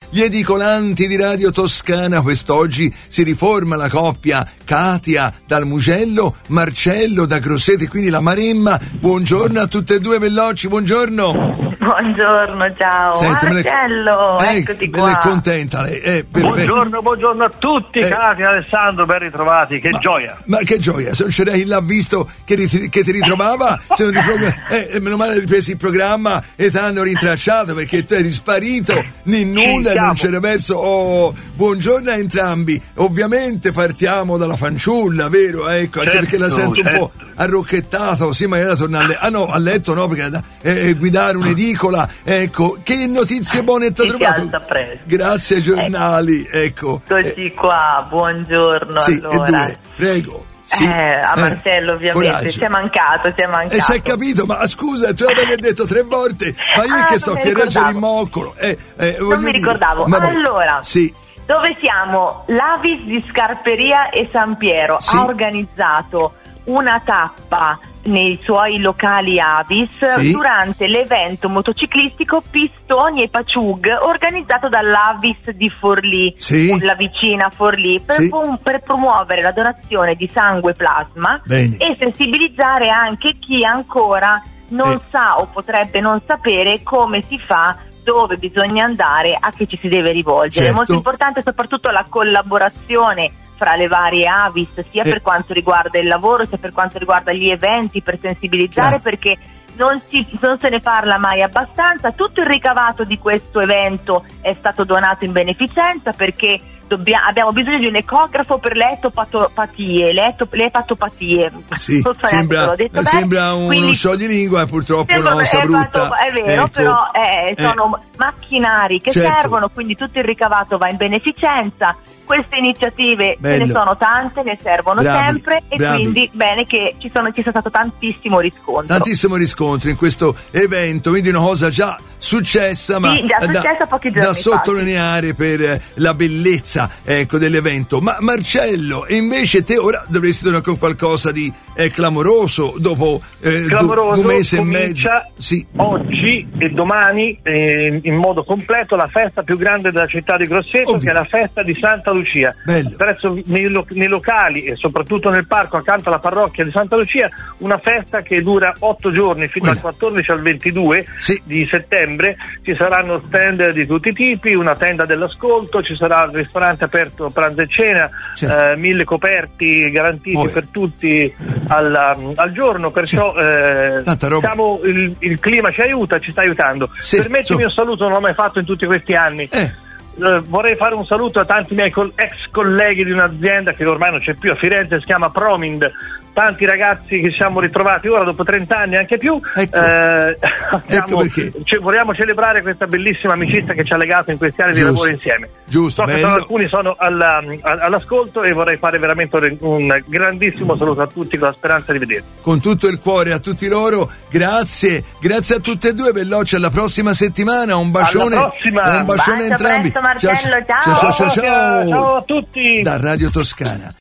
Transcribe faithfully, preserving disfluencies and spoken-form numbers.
gli edicolanti di Radio Toscana. Quest'oggi si riforma la coppia Katia dal Mugello, Marcello da Grosseto, quindi la Maremma. Buongiorno a tutte e due, Bellocci, buongiorno. Buongiorno, ciao. Senti, Marcello, me ne, eccoti eh, qua. Me ne è contenta lei. Eh, buongiorno, buongiorno a tutti, eh, Katia, Alessandro, ben ritrovati, che ma, gioia. Ma che gioia, se non c'era chi l'ha visto che, ri, che ti ritrovava, se non ripro- eh, meno male hai ripreso il programma e ti hanno rintracciato perché tu eri sparito, né nulla, non c'era verso. Oh, buongiorno a entrambi. Ovviamente partiamo dalla fanciulla, vero? Ecco, anche certo, perché la sento certo. un po' arrocchettato, sì, magari tornare a letto. Ah no, a letto no, perché eh, guidare un'edicola, ecco, che notizie buone ti ha trovato? Grazie ai giornali, ecco. Eccoci eh, qua, buongiorno. Sì, allora. e due, prego. Sì, eh, a Marcello eh, ovviamente coraggio. Ci è mancato, ci è mancato. E si è capito, ma scusa, tu l'avevi detto tre volte, ma io ah, che sto che reggere il moccolo. Eh, eh, non mi dire. ricordavo. Ma allora, sì. dove siamo? L'Avis di Scarperia e San Piero sì. ha organizzato una tappa nei suoi locali Avis sì. durante l'evento motociclistico Pistoni e Paciug organizzato dall'Avis di Forlì, sì. la vicina Forlì, per, sì. per promuovere la donazione di sangue plasma Bene. e sensibilizzare anche chi ancora non eh. sa o potrebbe non sapere come si fa, dove bisogna andare, a chi ci si deve rivolgere. Certo. È molto importante soprattutto la collaborazione fra le varie Avis, sia eh. per quanto riguarda il lavoro, sia per quanto riguarda gli eventi, per sensibilizzare, yeah. perché non, si, non se ne parla mai abbastanza. Tutto il ricavato di questo evento è stato donato in beneficenza, perché Dobbia, abbiamo bisogno di un ecografo per le etopatie, le, eto, le epatopatie. Sì, so sembra, detto sembra un, Quindi, uno scioglilingua, purtroppo una cosa è brutta. Fatto, è vero, ecco. però eh, sono eh. macchinari che certo. servono, quindi tutto il ricavato va in beneficenza. Queste iniziative Bello. ce ne sono tante, ne servono bravi, sempre e bravi. quindi bene che ci, sono, ci sia stato tantissimo riscontro. Tantissimo riscontro in questo evento, quindi una cosa già successa, ma sì, già successa da, pochi giorni da sottolineare per la bellezza ecco, dell'evento. Ma Marcello, invece te ora dovresti tornare con qualcosa di eh, clamoroso dopo eh, clamoroso, un mese e mezzo. Sì. Oggi e domani eh, in modo completo la festa più grande della città di Grosseto, Ovvio. che è la festa di Santa Lucia. Bello. Presso nei, lo, nei locali e soprattutto nel parco accanto alla parrocchia di Santa Lucia, una festa che dura otto giorni fino Quella. dal quattordici al ventidue sì. di settembre. Ci saranno stand di tutti i tipi, una tenda dell'ascolto, ci sarà il ristorante aperto pranzo e cena, certo. eh, mille coperti garantiti Poi. per tutti al, al giorno, perciò eh, siamo, il, il clima ci aiuta, ci sta aiutando. Sì, Permettimi so. un saluto, non l'ho mai fatto in tutti questi anni. Eh. Uh, vorrei fare un saluto a tanti miei col- ex colleghi di un'azienda che ormai non c'è più a Firenze, si chiama Promind, tanti ragazzi che ci siamo ritrovati ora dopo trenta anni, anche più. Ecco, eh, abbiamo, ecco ce- vogliamo celebrare questa bellissima amicizia che ci ha legato in questi anni Giusto. di lavoro insieme. Giusto, so che sono, alcuni sono alla, all'ascolto e vorrei fare veramente un grandissimo saluto a tutti con la speranza di vederli. Con tutto il cuore a tutti loro, grazie, grazie a tutte e due, Bellocci, alla prossima settimana, un bacione, alla prossima. un bacione a entrambi. Presto, Marcello, ciao. Ciao, ciao, ciao, ciao. Ciao a tutti. Da Radio Toscana.